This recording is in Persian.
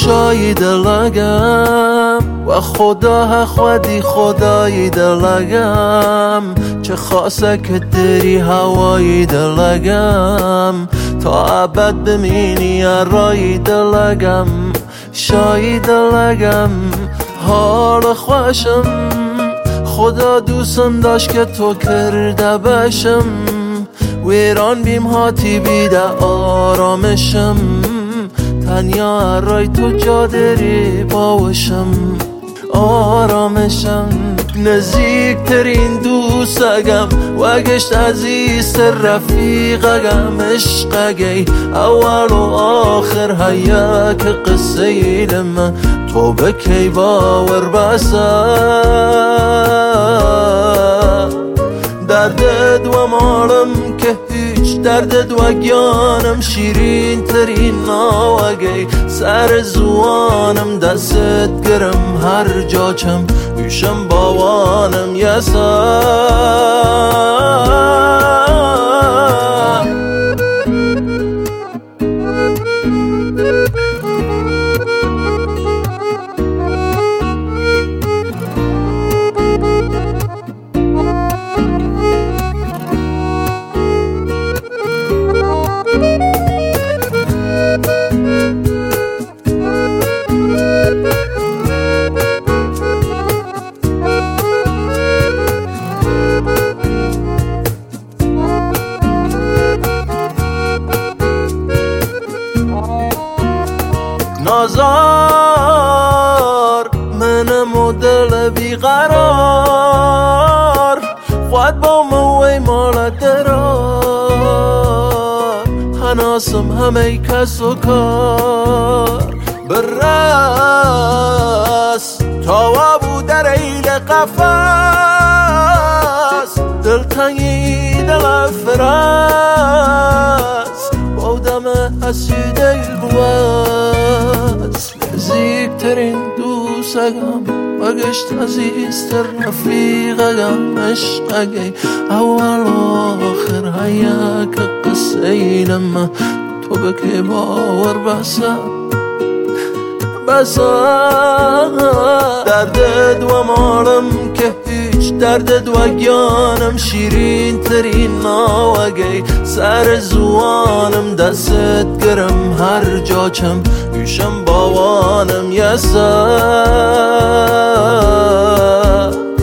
شاید لگم و خدا خودی خدای دلگم چه خاصه که دری هوای دلگم تا ابد بمینی رای دلگم شاید لگم حال خوشم خدا دوستم داشت که تو کرده باشم ویران بیم هاتی بیده آرامشم تنیا رای تو جا داری باوشم آرامشم نزدیکترین دوستگم و گشت عزیزتر رفیقگم عشقگی اول و آخر هیا که قصه ایلم تو بکی باور بسا دردت و مالم که هیچ دردت و گیانم شیرین ترین ناوگی سر زوانم دستت گرم هر جا چم بیشم باوانم یسا نازار منم و دل بیقرار خود با موی مال درار هناسم همه کس و کار برس تا بود در ایل قفص دلتنگی دل فرس بودم حسید ایل بود نزدیکترین دوستگم و گشت عزیزتر رفیقگم عشقگی اول و آخر هیا که قصه اینم تو بکی باور بسا دردت و مالم که هیچ دردت و گیانم شیرین ترین ناوگی سر زوانم دستت گرم هر جا چم بیشم باوانم یسا